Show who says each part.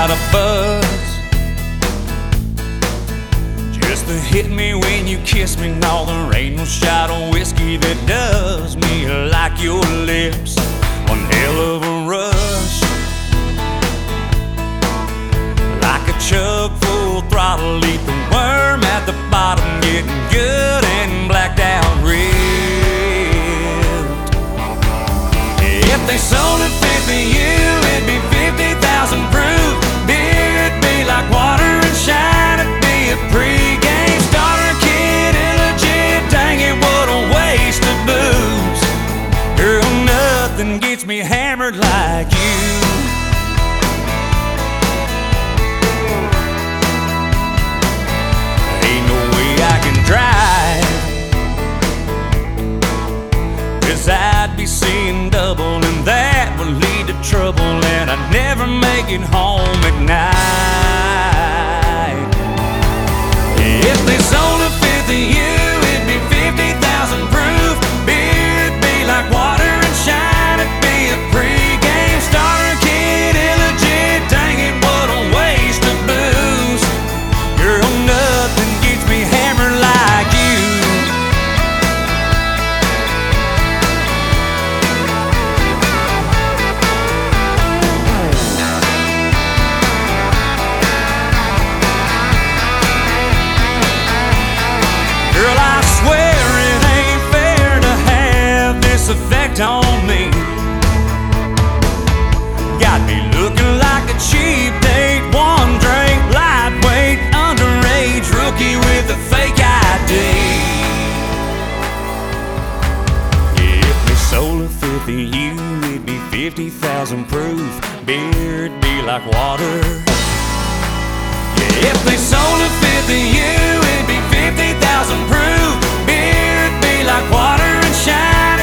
Speaker 1: got a buzz just to hit me when you kiss me. No, there ain't no shot of whiskey that does me like your lips. One hell of a rush, like a chug full throttle, eat the worm at the bottom, getting good and blacked out ripped. If they sold it 50 you, it'd be 50,000 proof. Beer'd be like water and shine, it'd be a pre-game starter kit, illegit. Dang it, what a waste of booze. Girl, nothing gets me hammered like you. Ain't no way I can drive, 'cause I'd be seeing double, and that would lead to trouble, and I'd never make it home at night. If they sold a fifth of you, it'd be 50,000 proof. Beer'd be like water and shine, it'd be a pre-game starter kit, illegit. Dang it, what a waste of booze. Girl, nothing gets me hammered like you. Girl, I swear it ain't fair to have this effect on me. Got me looking like a cheap date, one drink, lightweight, underage rookie with a fake ID. If they sold a fifth of you, it'd be 50,000 proof. Beer'd be like water. If they sold a fifth of you, it'd be 50,000 proof. Beer'd be like water and shine.